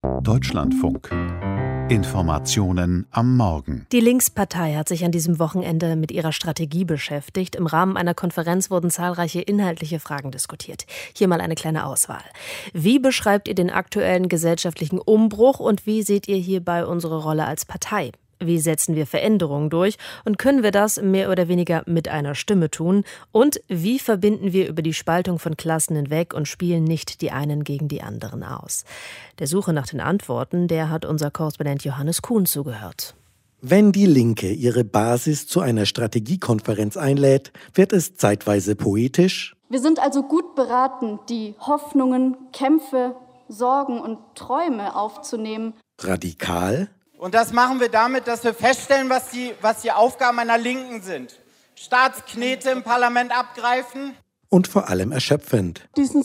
Deutschlandfunk. Informationen am Morgen. Die Linkspartei hat sich an diesem Wochenende mit ihrer Strategie beschäftigt. Im Rahmen einer Konferenz wurden zahlreiche inhaltliche Fragen diskutiert. Hier mal eine kleine Auswahl. Wie beschreibt ihr den aktuellen gesellschaftlichen Umbruch und wie seht ihr hierbei unsere Rolle als Partei? Wie setzen wir Veränderungen durch und können wir das mehr oder weniger mit einer Stimme tun? Und wie verbinden wir über die Spaltung von Klassen hinweg und spielen nicht die einen gegen die anderen aus? Der Suche nach den Antworten, der hat unser Korrespondent Johannes Kuhn zugehört. Wenn die Linke ihre Basis zu einer Strategiekonferenz einlädt, wird es zeitweise poetisch. Wir sind also gut beraten, die Hoffnungen, Kämpfe, Sorgen und Träume aufzunehmen. Radikal. Und das machen wir damit, dass wir feststellen, was die Aufgaben einer Linken sind. Staatsknete im Parlament abgreifen. Und vor allem erschöpfend. Diesen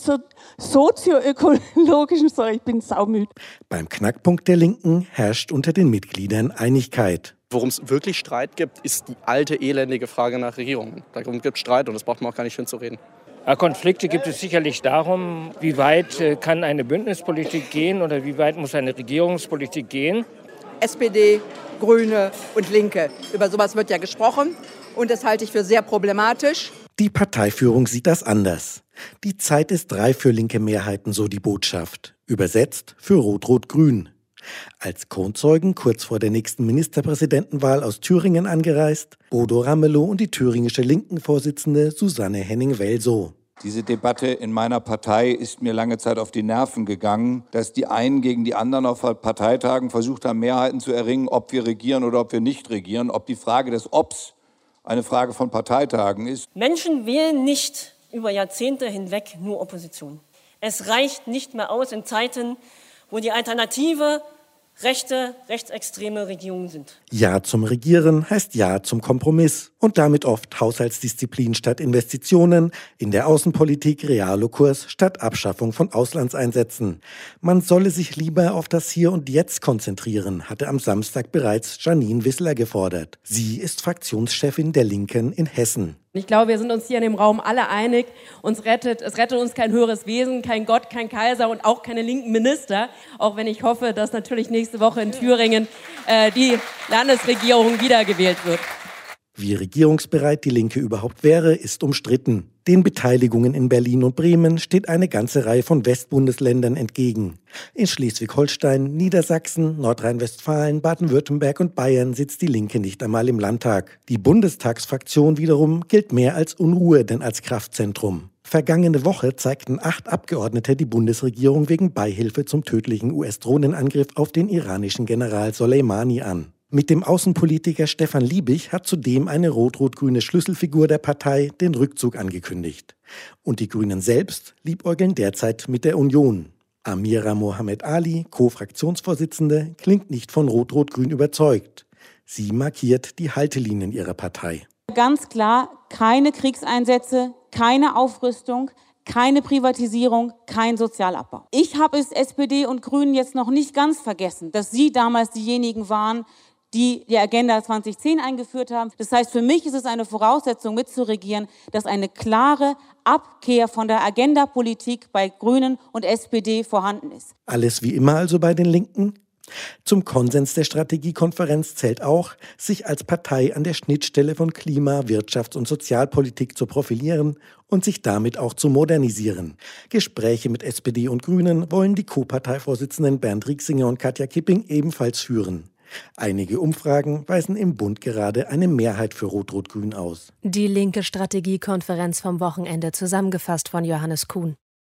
sozioökologischen, ich bin saumüd. Beim Knackpunkt der Linken herrscht unter den Mitgliedern Einigkeit. Worum es wirklich Streit gibt, ist die alte, elendige Frage nach Regierungen. Darum gibt es Streit und das braucht man auch gar nicht schön zu reden. Konflikte gibt es sicherlich darum, wie weit kann eine Bündnispolitik gehen oder wie weit muss eine Regierungspolitik gehen. SPD, Grüne und Linke. Über sowas wird ja gesprochen und das halte ich für sehr problematisch. Die Parteiführung sieht das anders. Die Zeit ist reif für linke Mehrheiten, so die Botschaft. Übersetzt für Rot-Rot-Grün. Als Kronzeugen kurz vor der nächsten Ministerpräsidentenwahl aus Thüringen angereist, Bodo Ramelow und die thüringische Linken-Vorsitzende Susanne Henning-Welsow. Diese Debatte in meiner Partei ist mir lange Zeit auf die Nerven gegangen, dass die einen gegen die anderen auf Parteitagen versucht haben, Mehrheiten zu erringen, ob wir regieren oder ob wir nicht regieren, ob die Frage des Obs eine Frage von Parteitagen ist. Menschen wählen nicht über Jahrzehnte hinweg nur Opposition. Es reicht nicht mehr aus in Zeiten, wo die Alternative rechte, rechtsextreme Regierungen sind. Ja zum Regieren heißt Ja zum Kompromiss und damit oft Haushaltsdisziplin statt Investitionen, in der Außenpolitik Realokurs statt Abschaffung von Auslandseinsätzen. Man solle sich lieber auf das Hier und Jetzt konzentrieren, hatte am Samstag bereits Janine Wissler gefordert. Sie ist Fraktionschefin der Linken in Hessen. Ich glaube, wir sind uns hier in dem Raum alle einig, es rettet uns kein höheres Wesen, kein Gott, kein Kaiser und auch keine linken Minister. Auch wenn ich hoffe, dass natürlich nächste Woche in Thüringen die Landesregierung wiedergewählt wird. Wie regierungsbereit die Linke überhaupt wäre, ist umstritten. Den Beteiligungen in Berlin und Bremen steht eine ganze Reihe von Westbundesländern entgegen. In Schleswig-Holstein, Niedersachsen, Nordrhein-Westfalen, Baden-Württemberg und Bayern sitzt die Linke nicht einmal im Landtag. Die Bundestagsfraktion wiederum gilt mehr als Unruhe denn als Kraftzentrum. Vergangene Woche zeigten 8 Abgeordnete die Bundesregierung wegen Beihilfe zum tödlichen US-Drohnenangriff auf den iranischen General Soleimani an. Mit dem Außenpolitiker Stefan Liebig hat zudem eine rot-rot-grüne Schlüsselfigur der Partei den Rückzug angekündigt. Und die Grünen selbst liebäugeln derzeit mit der Union. Amira Mohamed Ali, Co-Fraktionsvorsitzende, klingt nicht von Rot-Rot-Grün überzeugt. Sie markiert die Haltelinien ihrer Partei. Ganz klar, keine Kriegseinsätze, keine Aufrüstung, keine Privatisierung, kein Sozialabbau. Ich habe es SPD und Grünen jetzt noch nicht ganz vergessen, dass Sie damals diejenigen waren, die die Agenda 2010 eingeführt haben. Das heißt, für mich ist es eine Voraussetzung mitzuregieren, dass eine klare Abkehr von der Agenda-Politik bei Grünen und SPD vorhanden ist. Alles wie immer also bei den Linken? Zum Konsens der Strategiekonferenz zählt auch, sich als Partei an der Schnittstelle von Klima-, Wirtschafts- und Sozialpolitik zu profilieren und sich damit auch zu modernisieren. Gespräche mit SPD und Grünen wollen die Co-Parteivorsitzenden Bernd Rixinger und Katja Kipping ebenfalls führen. Einige Umfragen weisen im Bund gerade eine Mehrheit für Rot-Rot-Grün aus. Die linke Strategiekonferenz vom Wochenende, zusammengefasst von Johannes Kuhn.